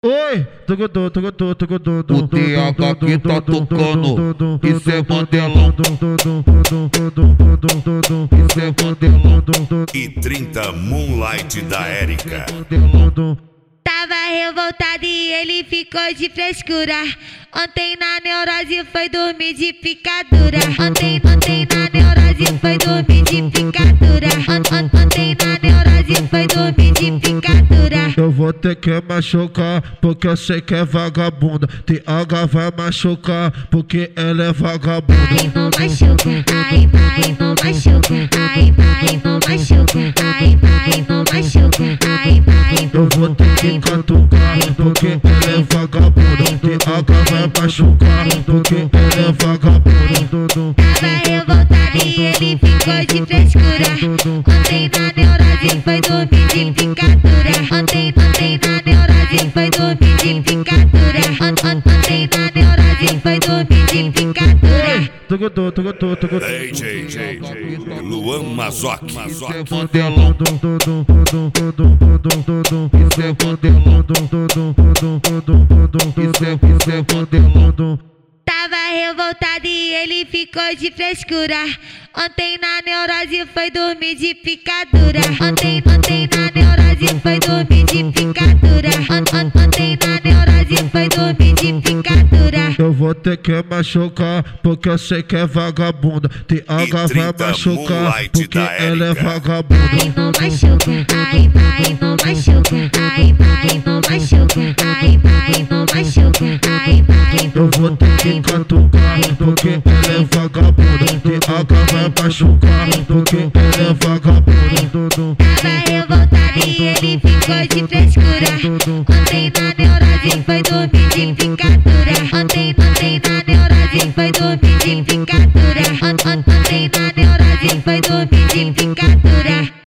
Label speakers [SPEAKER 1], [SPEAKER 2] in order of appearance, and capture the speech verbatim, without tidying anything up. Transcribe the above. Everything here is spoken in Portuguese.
[SPEAKER 1] Oi, tucutô, tucutô, tucutô,
[SPEAKER 2] O T H aqui tá tocando, isso é Mandelão, isso é Mandelão.
[SPEAKER 3] E trinta Moonlight da Érica.
[SPEAKER 4] Tava revoltado e ele ficou de frescura. Ontem na neurose foi dormir de picadura. Ontem, ontem na neurose foi dormir de picadura. Ont- Ontem na neurose foi dormir de picadura.
[SPEAKER 1] Eu vou ter que machucar, porque eu sei que é vagabunda. T H vai machucar, porque ela é vagabunda.
[SPEAKER 4] Ai, não machuca, ai, ai, não machuca, ai, ai, não machuca, ai, ai, não machuca, ai, ai.
[SPEAKER 1] Eu vou ter que catucar, porque ela é vagabunda. T H vai machucar, porque ela é vagabunda.
[SPEAKER 4] Tava revoltado e ele ficou de frescura. Ontem na neurose foi dormir de picadura. Ontem, ontem na neurose foi dormir de picadura. Ont- ont- Ontem na neurose foi dormir de picadura.
[SPEAKER 1] Tucutô, tucutô, tucutô.
[SPEAKER 3] D J Luan Mazoc.
[SPEAKER 2] Isso é Mandelão, isso é Mandelão, isso é, isso é Mandelão.
[SPEAKER 4] Tava revoltado e ele ficou de frescura. Ontem na neurose foi dormir de picadura. Ontem, ontem na neurose foi dormir de picadura. Ont- ont- Ontem na neurose foi dormir de picadura.
[SPEAKER 1] Eu vou ter que machucar, porque eu sei que é vagabunda. T H vai machucar,
[SPEAKER 3] Moonlight
[SPEAKER 1] porque
[SPEAKER 3] da
[SPEAKER 1] ela é
[SPEAKER 3] Érica.
[SPEAKER 1] vagabunda.
[SPEAKER 4] Ai, não machuca, ai, ai, não machuca, ai, ai, não machuca, ai, ai, não machuca, ai, ai.
[SPEAKER 1] Eu vou ter que catucar, porque ela é vagabunda. T H vai machucar, porque ela é vagabunda.
[SPEAKER 4] Tava revoltado e ele ficou de frescura. Ontem na neurose foi dormir de picadura. Ontem, ontem na neurose foi dormir de picadura. Ont- ont- Ontem na neurose foi dormir de picadura.